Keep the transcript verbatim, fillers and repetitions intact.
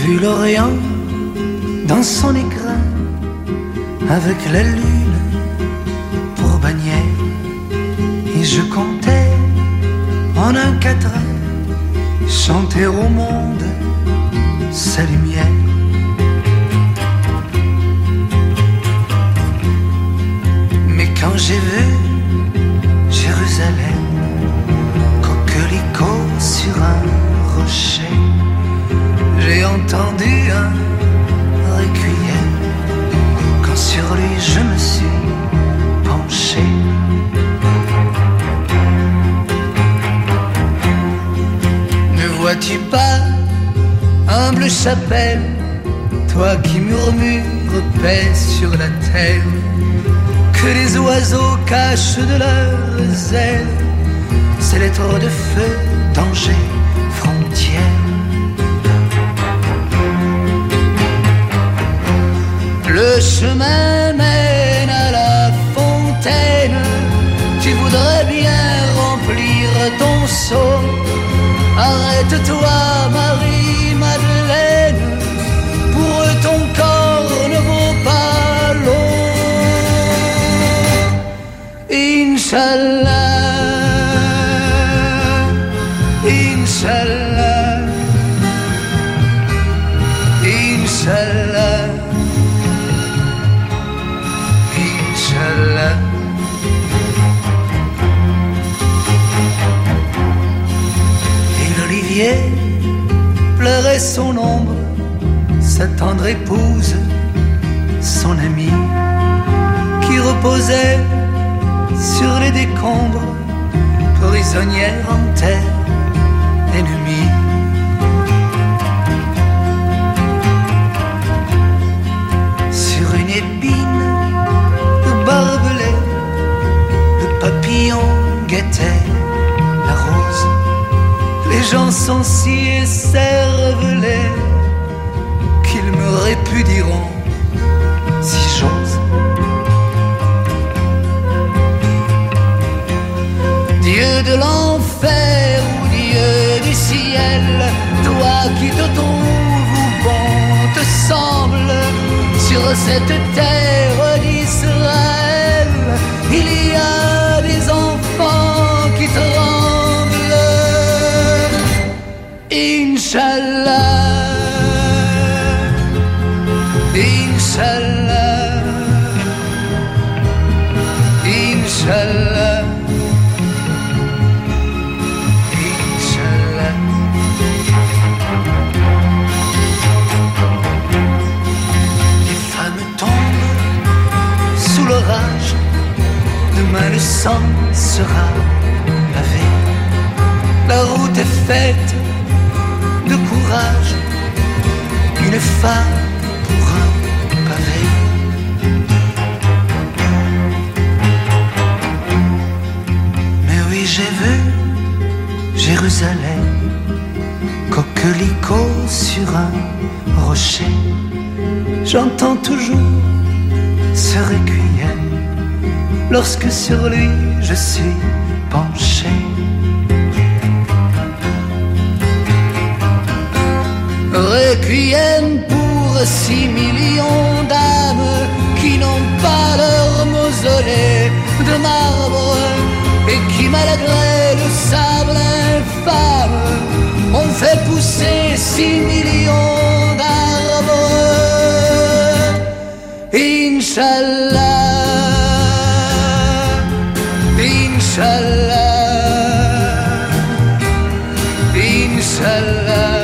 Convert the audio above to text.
vu l'Orient dans son écrin, avec la lune pour bannière, et je comptais en un quatrain chanter au monde sa lumière. Mais quand j'ai vu Jérusalem, coquelicot sur un rocher, j'ai entendu un requiem, quand sur lui je me suis penché. Ne vois-tu pas, humble chapelle, toi qui murmures paix sur la terre, que les oiseaux cachent de leurs ailes ces lettres de feu, danger, frontière. Le chemin mène à la fontaine, tu voudrais bien remplir ton seau. Arrête-toi, Marie-Madeleine, pour eux ton corps ne vaut pas l'eau. Inch'Allah, Inch'Allah, Inch'Allah, Inch'Allah. Et l'olivier pleurait son ombre, sa tendre épouse, son amie, qui reposait sur les décombres, prisonnière en terre ennemie. Sur une épine de barbelé, le papillon guettait la rose. Les gens sont si écervelés qu'ils me répudieront si j'ose. Dieu de l'enfer ou Dieu du ciel, toi qui te trouves où bon te semble, sur cette terre d'Israël, il y a des enfants qui tremblent. Inch'Allah, Inch'Allah, Inch'Allah. L'orage, demain le sang sera lavé. La route est faite de courage, une femme pour un pavé. Mais oui, j'ai vu Jérusalem, coquelicot sur un rocher. J'entends toujours ce requiem lorsque sur lui je suis penché. Requiem pour six millions d'âmes qui n'ont pas leur mausolée de marbre et qui, malgré le sable infâme, ont fait pousser six millions d'arbres. Inch'Allah, Inch'Allah, Inch'Allah.